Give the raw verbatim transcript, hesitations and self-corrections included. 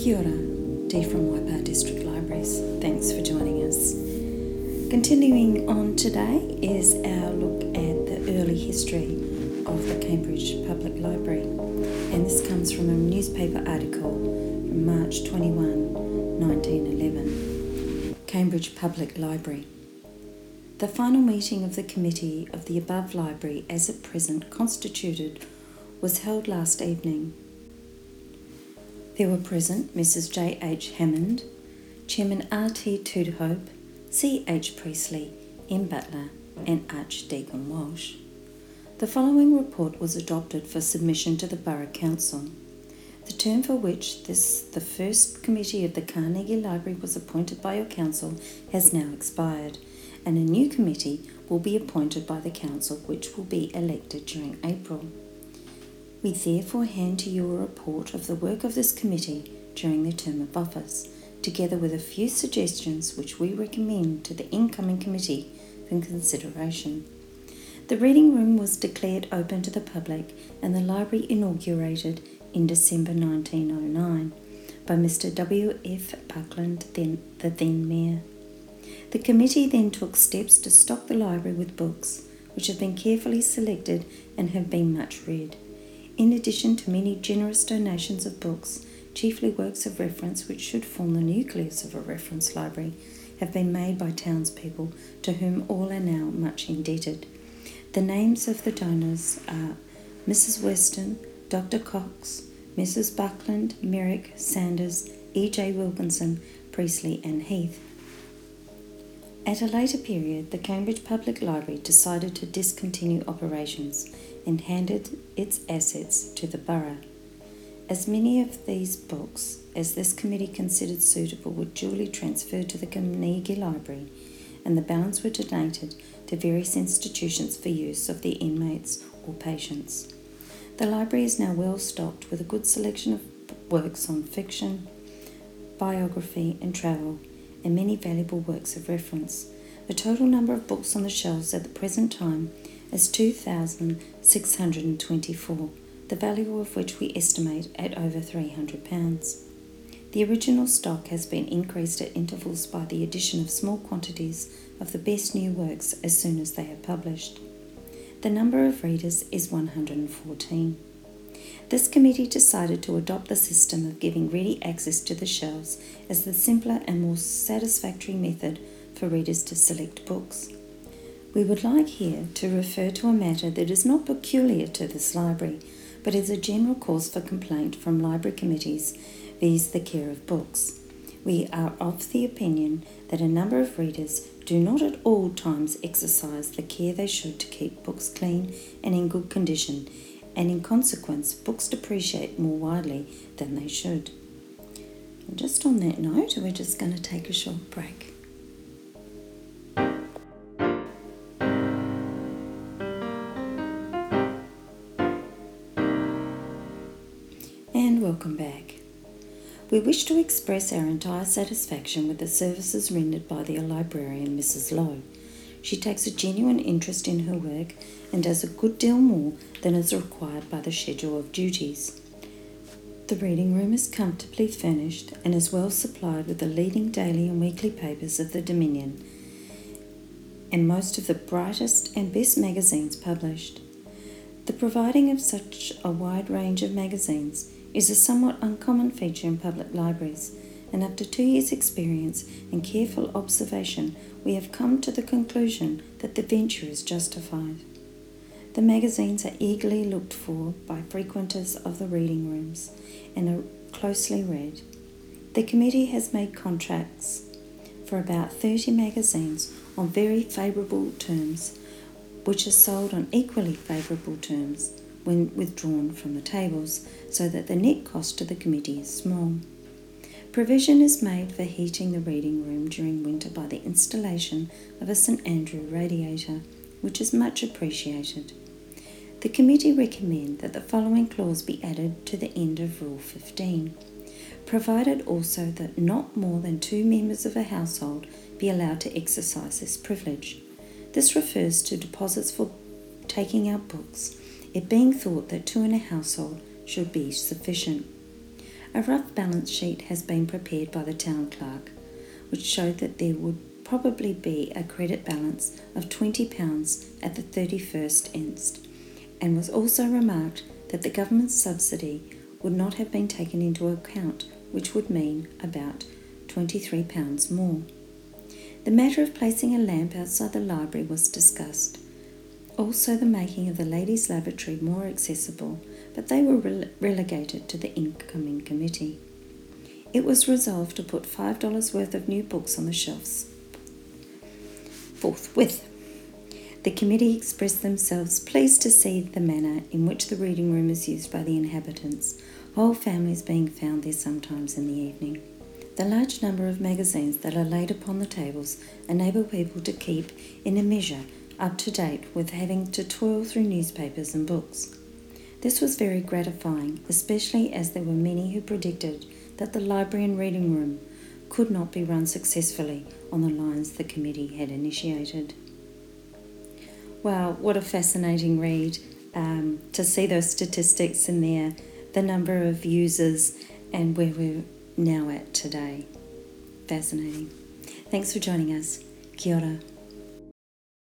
Kia ora, Dee from Waipa District Libraries. Thanks for joining us. Continuing on today is our look at the early history of the Cambridge Public Library, and this comes from a newspaper article from March twenty-first, nineteen eleven. Cambridge Public Library. The final meeting of the committee of the above library as at present constituted was held last evening. There were present Missus J H Hammond, Chairman R T Tudhope, C H Priestley, M Butler and Archdeacon Walsh. The following report was adopted for submission to the Borough Council. The term for which this, the first committee of the Carnegie Library was appointed by your council has now expired, and a new committee will be appointed by the council, which will be elected during April. We therefore hand to you a report of the work of this committee during their term of office, together with a few suggestions which we recommend to the incoming committee for consideration. The reading room was declared open to the public and the library inaugurated in December nineteen oh nine by Mister W F Buckland, then the then Mayor. The committee then took steps to stock the library with books, which have been carefully selected and have been much read. In addition to many generous donations of books, chiefly works of reference which should form the nucleus of a reference library, have been made by townspeople to whom all are now much indebted. The names of the donors are Missus Weston, Doctor Cox, Missus Buckland, Merrick, Sanders, E J Wilkinson, Priestley and Heath. At a later period, the Cambridge Public Library decided to discontinue operations and handed its assets to the borough. As many of these books as this committee considered suitable were duly transferred to the Carnegie Library, and the balance were donated to various institutions for use of the inmates or patients. The library is now well stocked with a good selection of works on fiction, biography and travel, and many valuable works of reference. The total number of books on the shelves at the present time is two thousand six hundred twenty-four, the value of which we estimate at over three hundred pounds. The original stock has been increased at intervals by the addition of small quantities of the best new works as soon as they are published. The number of readers is one hundred fourteen. This committee decided to adopt the system of giving ready access to the shelves as the simpler and more satisfactory method for readers to select books. We would like here to refer to a matter that is not peculiar to this library, but is a general cause for complaint from library committees, viz. The care of books. We are of the opinion that a number of readers do not at all times exercise the care they should to keep books clean and in good condition, and in consequence books depreciate more widely than they should. And just on that note, we're just going to take a short break. And welcome back. We wish to express our entire satisfaction with the services rendered by the librarian, Missus Lowe. She takes a genuine interest in her work and does a good deal more than is required by the schedule of duties. The reading room is comfortably furnished and is well supplied with the leading daily and weekly papers of the Dominion and most of the brightest and best magazines published. The providing of such a wide range of magazines is a somewhat uncommon feature in public libraries, and after two years' experience and careful observation, we have come to the conclusion that the venture is justified. The magazines are eagerly looked for by frequenters of the reading rooms and are closely read. The committee has made contracts for about thirty magazines on very favourable terms, which are sold on equally favourable terms when withdrawn from the tables, so that the net cost to the committee is small. Provision is made for heating the reading room during winter by the installation of a St Andrew radiator, which is much appreciated. The committee recommend that the following clause be added to the end of Rule fifteen, provided also that not more than two members of a household be allowed to exercise this privilege. This refers to deposits for taking out books, it being thought that two in a household should be sufficient. A rough balance sheet has been prepared by the town clerk, which showed that there would probably be a credit balance of twenty pounds at the thirty-first inst, and was also remarked that the government's subsidy would not have been taken into account, which would mean about twenty-three pounds more. The matter of placing a lamp outside the library was discussed. Also the making of the ladies' lavatory more accessible, but they were rele- relegated to the incoming committee. It was resolved to put five dollars worth of new books on the shelves forthwith. The committee expressed themselves pleased to see the manner in which the reading room is used by the inhabitants, whole families being found there sometimes in the evening. The large number of magazines that are laid upon the tables enable people to keep, in a measure, up to date with having to toil through newspapers and books. This was very gratifying, especially as there were many who predicted that the library and reading room could not be run successfully on the lines the committee had initiated. Wow, what a fascinating read, um, to see those statistics in there, the number of users and where we're now at today. Fascinating. Thanks for joining us. Kia ora.